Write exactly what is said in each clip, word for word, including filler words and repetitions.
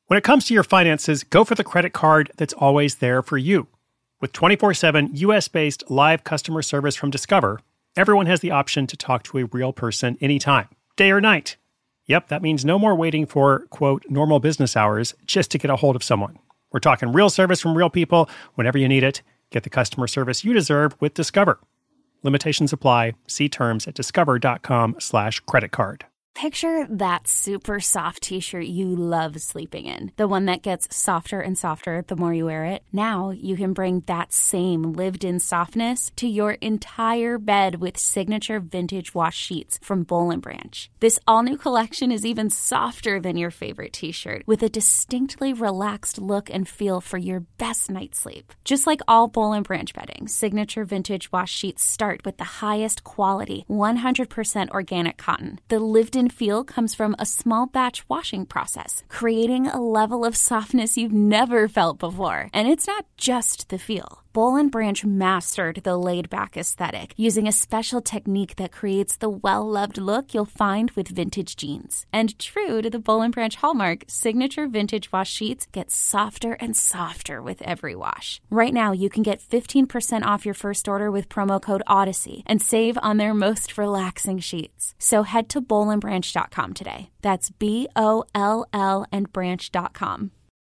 When it comes to your finances, go for the credit card that's always there for you. With twenty-four seven U S-based live customer service from Discover, everyone has the option to talk to a real person anytime, day or night. Yep, that means no more waiting for, quote, normal business hours just to get a hold of someone. We're talking real service from real people whenever you need it. Get the customer service you deserve with Discover. Limitations apply. See terms at discover.com slash credit card. Picture that super soft t-shirt you love sleeping in. The one that gets softer and softer the more you wear it. Now you can bring that same lived-in softness to your entire bed with signature vintage wash sheets from Boll and Branch. This all-new collection is even softer than your favorite t-shirt, with a distinctly relaxed look and feel for your best night's sleep. Just like all Boll and Branch bedding, signature vintage wash sheets start with the highest quality, one hundred percent organic cotton. The lived-in feel comes from a small batch washing process, creating a level of softness you've never felt before. And it's not just the feel. Boll and Branch mastered the laid-back aesthetic using a special technique that creates the well-loved look you'll find with vintage jeans. And true to the Boll and Branch hallmark, signature vintage wash sheets get softer and softer with every wash. Right now, you can get fifteen percent off your first order with promo code Odyssey and save on their most relaxing sheets. So head to boll and branch dot com today. That's B O L L and branch dot com.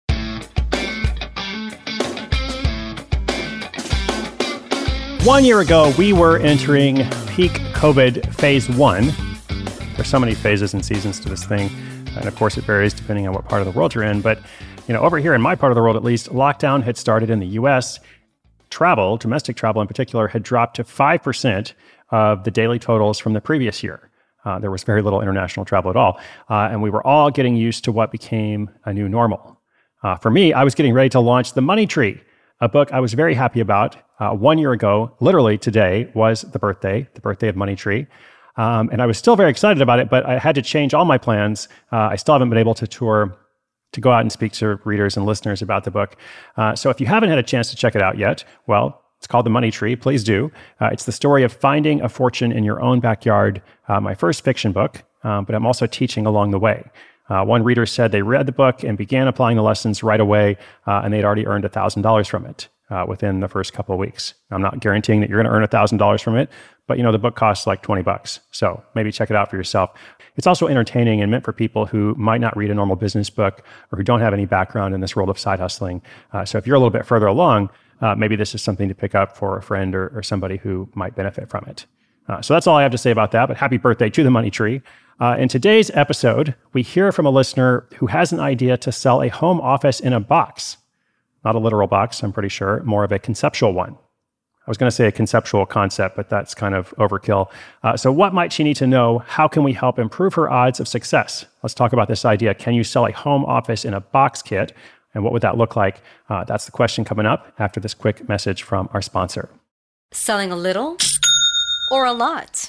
One year ago, we were entering peak COVID phase one. There's so many phases and seasons to this thing. And of course, it varies depending on what part of the world you're in. But, you know, over here in my part of the world, at least, lockdown had started in the U S. Travel, domestic travel in particular, had dropped to five percent of the daily totals from the previous year. Uh, there was very little international travel at all. Uh, and we were all getting used to what became a new normal. Uh, for me, I was getting ready to launch The Money Tree, a book I was very happy about. Uh, one year ago, literally today, was the birthday, the birthday of Money Tree. Um, and I was still very excited about it, but I had to change all my plans. Uh, I still haven't been able to tour, to go out and speak to readers and listeners about the book. Uh, so if you haven't had a chance to check it out yet, well, it's called The Money Tree. Please do. Uh, it's the story of finding a fortune in your own backyard, uh, my first fiction book, um, but I'm also teaching along the way. Uh, one reader said they read the book and began applying the lessons right away, uh, and they'd already earned one thousand dollars from it uh, within the first couple of weeks. I'm not guaranteeing that you're going to earn one thousand dollars from it, but you know the book costs like twenty bucks, so maybe check it out for yourself. It's also entertaining and meant for people who might not read a normal business book or who don't have any background in this world of side hustling. Uh, so if you're a little bit further along, uh, maybe this is something to pick up for a friend or, or somebody who might benefit from it. Uh, so that's all I have to say about that, but happy birthday to The Money Tree. Uh, in today's episode, we hear from a listener who has an idea to sell a home office in a box. Not a literal box, I'm pretty sure, more of a conceptual one. I was going to say a conceptual concept, but that's kind of overkill. Uh, so what might she need to know? How can we help improve her odds of success? Let's talk about this idea. Can you sell a home office in a box kit? And what would that look like? Uh, that's the question coming up after this quick message from our sponsor. Selling a little or a lot?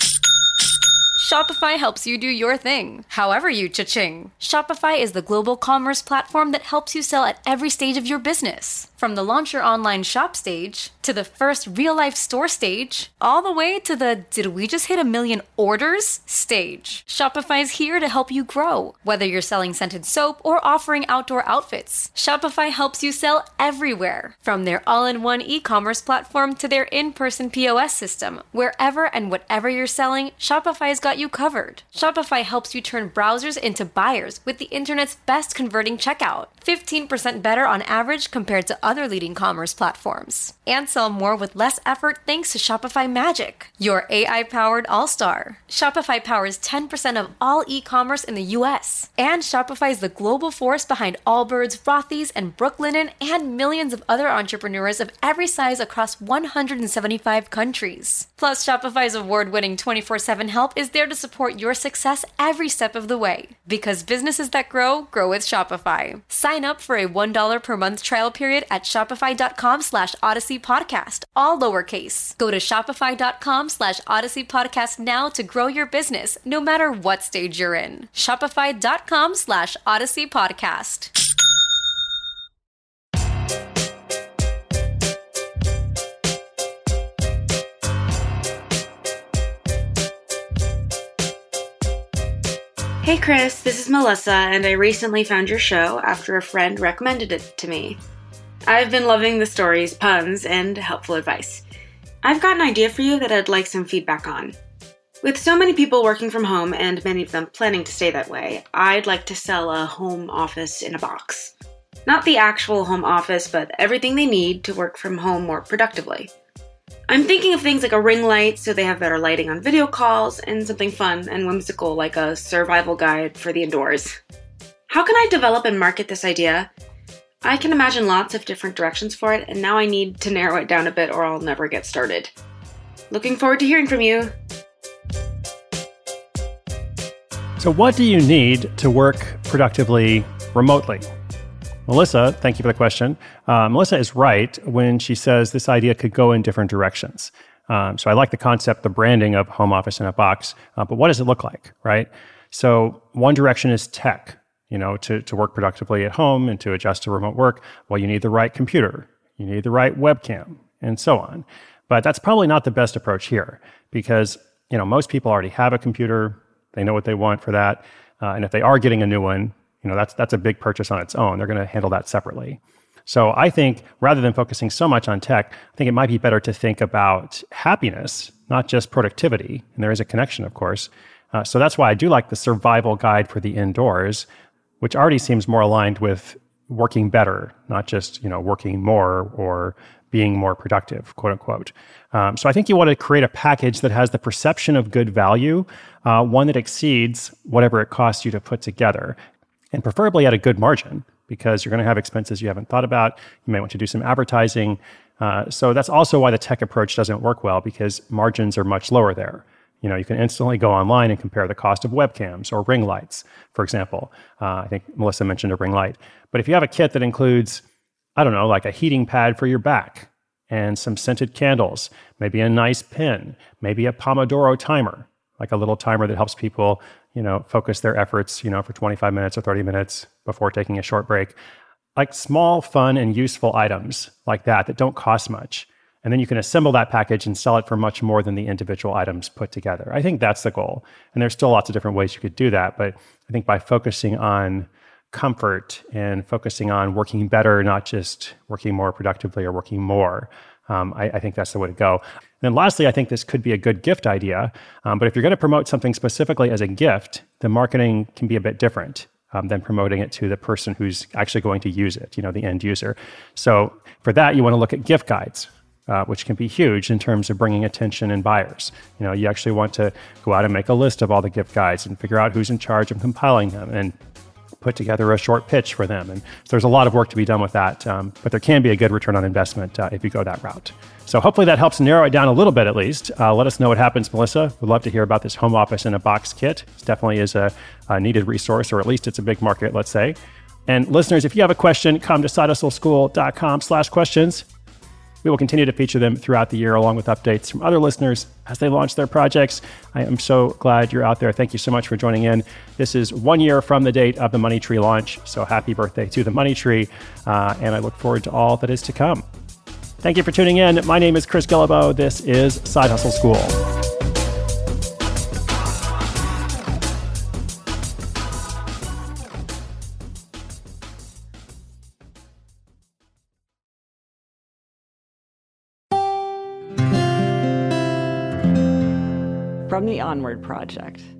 Shopify helps you do your thing, however you cha-ching. Shopify is the global commerce platform that helps you sell at every stage of your business. From the launch your online shop stage, to the first real-life store stage, all the way to the did we just hit a million orders stage. Shopify's here to help you grow. Whether you're selling scented soap or offering outdoor outfits, Shopify helps you sell everywhere. From their all-in-one e-commerce platform to their in-person P O S system, wherever and whatever you're selling, Shopify's got you covered. Shopify helps you turn browsers into buyers with the internet's best converting checkout. fifteen percent better on average compared to other leading commerce platforms. And sell more with less effort thanks to Shopify Magic, your A I-powered all-star. Shopify powers ten percent of all e-commerce in the U S. And Shopify is the global force behind Allbirds, Rothy's, and Brooklinen, and millions of other entrepreneurs of every size across one hundred seventy-five countries. Plus, Shopify's award-winning twenty-four seven help is there to support your success every step of the way. Because businesses that grow, grow with Shopify. Sign up for a one dollar per month trial period at shopify.com slash Odyssey Podcast, all lowercase. Go to shopify.com slash Odyssey Podcast now to grow your business, no matter what stage you're in. Shopify.com slash Odyssey Podcast. Hey Chris, this is Melissa, and I recently found your show after a friend recommended it to me. I've been loving the stories, puns, and helpful advice. I've got an idea for you that I'd like some feedback on. With so many people working from home, and many of them planning to stay that way, I'd like to sell a home office in a box. Not the actual home office, but everything they need to work from home more productively. I'm thinking of things like a ring light so they have better lighting on video calls, and something fun and whimsical like a survival guide for the indoors. How can I develop and market this idea? I can imagine lots of different directions for it, and now I need to narrow it down a bit or I'll never get started. Looking forward to hearing from you. So what do you need to work productively remotely? Melissa, thank you for the question. Uh, Melissa is right when she says this idea could go in different directions. Um, so I like the concept, the branding of home office in a box, uh, but what does it look like, right? So one direction is tech. You know, to, to work productively at home and to adjust to remote work, well, you need the right computer, you need the right webcam, and so on. But that's probably not the best approach here because, you know, most people already have a computer, they know what they want for that, uh, and if they are getting a new one, you know, that's that's a big purchase on its own. They're going to handle that separately. So I think rather than focusing so much on tech, I think it might be better to think about happiness, not just productivity. And there is a connection, of course. Uh, so that's why I do like the survival guide for the indoors, which already seems more aligned with working better, not just, you know, working more or being more productive, quote unquote. Um, so I think you want to create a package that has the perception of good value, uh, one that exceeds whatever it costs you to put together, and preferably at a good margin, because you're going to have expenses you haven't thought about. You may want to do some advertising. Uh, so that's also why the tech approach doesn't work well, because margins are much lower there. You know, you can instantly go online and compare the cost of webcams or ring lights, for example. Uh, I think Melissa mentioned a ring light. But if you have a kit that includes, I don't know, like a heating pad for your back and some scented candles, maybe a nice pen, maybe a Pomodoro timer, like a little timer that helps people, you know, focus their efforts, you know, for twenty-five minutes or thirty minutes before taking a short break. Like small, fun, and useful items like that that don't cost much. And then you can assemble that package and sell it for much more than the individual items put together. I think that's the goal. And there's still lots of different ways you could do that. But I think by focusing on comfort and focusing on working better, not just working more productively or working more, um, I, I think that's the way to go. And then lastly, I think this could be a good gift idea. Um, but if you're going to promote something specifically as a gift, the marketing can be a bit different um, than promoting it to the person who's actually going to use it, you know, the end user. So for that, you want to look at gift guides. Uh, which can be huge in terms of bringing attention and buyers. You know, you actually want to go out and make a list of all the gift guides and figure out who's in charge of compiling them and put together a short pitch for them. And so there's a lot of work to be done with that, um, but there can be a good return on investment uh, if you go that route. So hopefully that helps narrow it down a little bit at least. Uh, let us know what happens, Melissa. We'd love to hear about this home office in a box kit. It definitely is a, a needed resource, or at least it's a big market, let's say. And listeners, if you have a question, come to sidehustleschool.com slash questions. We will continue to feature them throughout the year, along with updates from other listeners as they launch their projects. I am so glad you're out there. Thank you so much for joining in. This is one year from the date of the Money Tree launch, so happy birthday to the Money Tree, uh, and I look forward to all that is to come. Thank you for tuning in. My name is Chris Guillebeau. This is Side Hustle School. From the Onward Project.